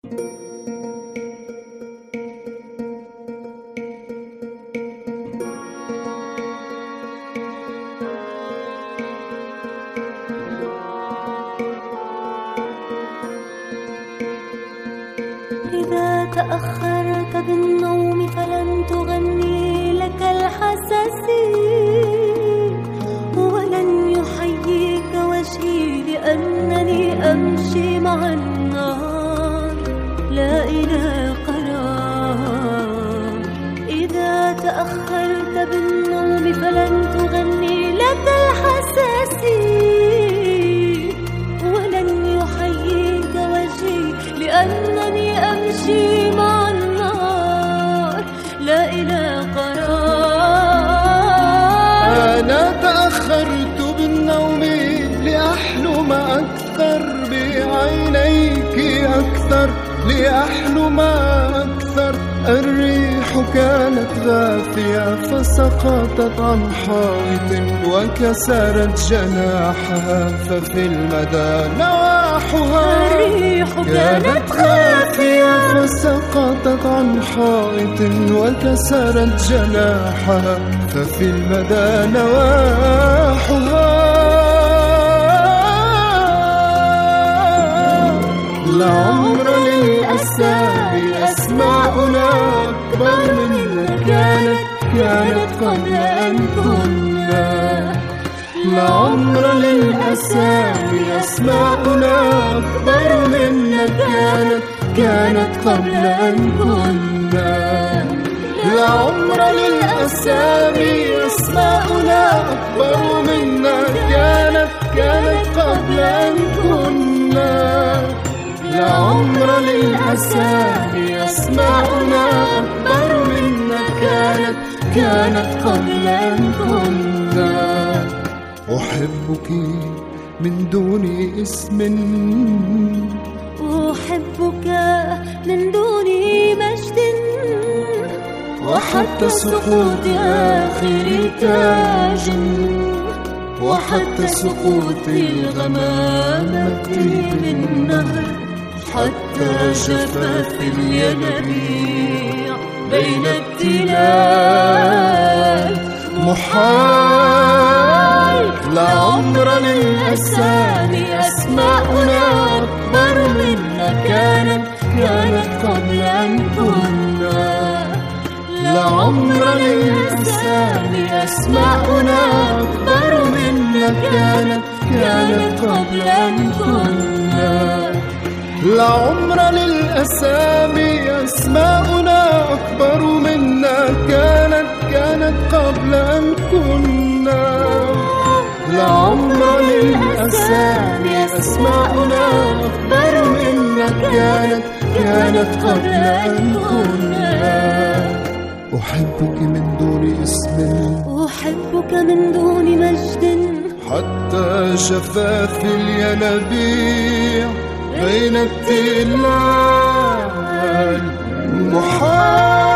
إذا تأخرت بالنوم فلن تغني لك الحساسين، ولن يحييك وجهي لأنني أمشي مع النهار لا إلى قرار. إذا تأخرت بالنوم فلن تغني لك الحساسين، ولن يحييك وجهي لأنني أمشي مع النار لا إلى قرار. أنا تأخرت بالنوم لأحلم أكثر بعينيك أكثر، لأحلم أكثر. الريح كانت غافية فسقطت عن حائط وكسرت جناحها، ففي المدى نواحها. الريح كانت غافية فسقطت عن حائط وكسرت جناحها، ففي المدى نواحها. لعمر للأسى بأسماؤنا أكبر منا كانت قبل أن كنا. لعمر للأسى بأسماؤنا أكبر منا كانت قبل أن كنا. لعمر للأسى بأسماؤنا أكبر منا كانت قبل أن كنا. لعمر للأسى بأسماؤنا أكبر منا كانت قبل أن كنا. أحبك من دون اسم، أحبك من دون مجد، وحتى سقوط آخر تاج، وحتى سقوط الغمامة من نهر، حتى جفاف الينابيع بين التلال. محال لعمر للأسى بأسماؤنا أكبر منا كانت قبل أن كنا. لعمر للأسى بأسماؤنا أكبر منا كانت قبل أن كنا. لعمر للأسى بأسماؤنا أكبر منا كانت قبل أن كنا. لعمر للأسى بأسماؤنا أكبر منا كانت قبل أن كنا. أحبك من دون اسم، أحبك من دون مجد، حتى جفاف الينابيع بين التلال. محال